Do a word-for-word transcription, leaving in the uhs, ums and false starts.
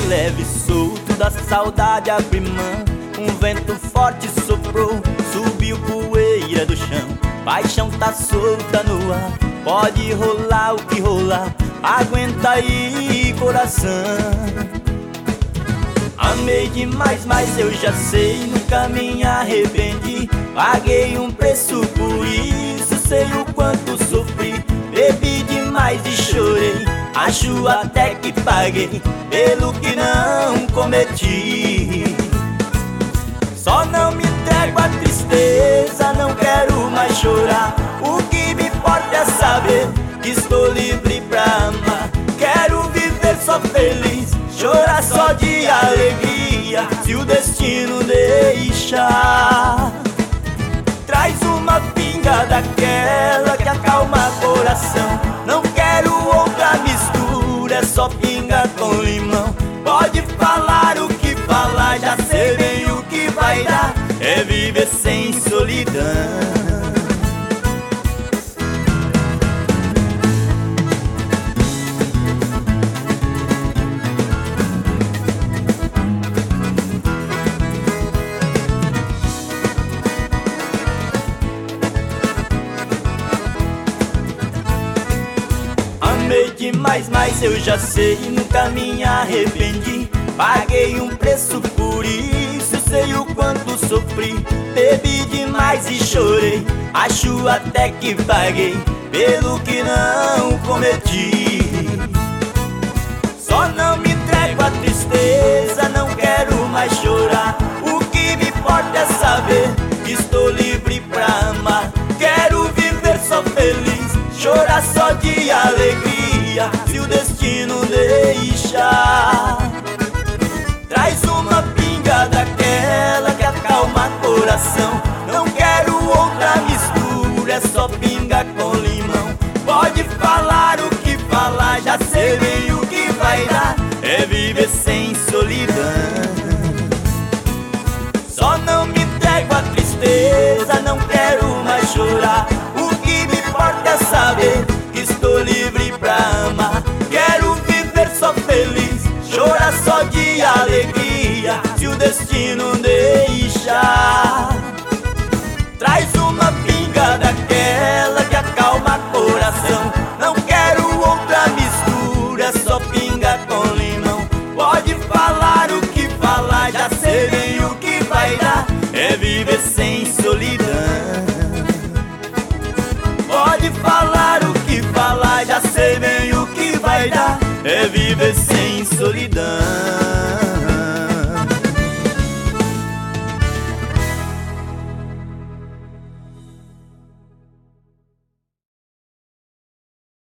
leve, solto da saudade abre mão. Um vento forte soprou, subiu poeira do chão. Paixão tá solta no ar, pode rolar o que rolar. Aguenta aí, coração. Amei demais, mas eu já sei, nunca me arrependi. Paguei um preço por isso, sei o quanto sofri. Bebi demais e chorei, acho até que paguei pelo que não cometi. Só não me entrego à tristeza, não quero mais chorar. O que me importa é saber que estou livre pra amar. Quero viver só feliz, chorar só de alegria, se o destino deixar. Traz uma pinga daquela que acalma coração. Não quero outra mistura, é só pinga com limão. Pode falar o que falar, já sei bem o que vai dar. É viver sem solidão. Amei demais, mas eu já sei, nunca me arrependi. Paguei um preço por isso, sei o quanto sofri. Bebi demais e chorei, acho até que paguei pelo que não cometi. Só não me entrego à tristeza, não quero mais chorar. O que me importa é saber que estou livre pra amar. Quero viver só feliz, chorar só de alegria, se o destino deixar. Traz uma pinga daquela que acalma coração. Não quero outra mistura, é só pinga com limão. Pode falar o que falar, já sei bem o que vai dar. É viver sem solidão. Só não me entrego à tristeza, não quero mais chorar. O que me importa é saber que estou livre pra amar. Quero viver só feliz, chorar só de alegria, se o destino deixar. Traz uma pinga daquela que acalma coração. Não quero outra mistura, é só pinga com limão. Pode falar o que falar, já sei bem o que vai dar. É viver sem solidão. Pode falar o que falar, já sei bem o que vai dar. É viver sem solidão.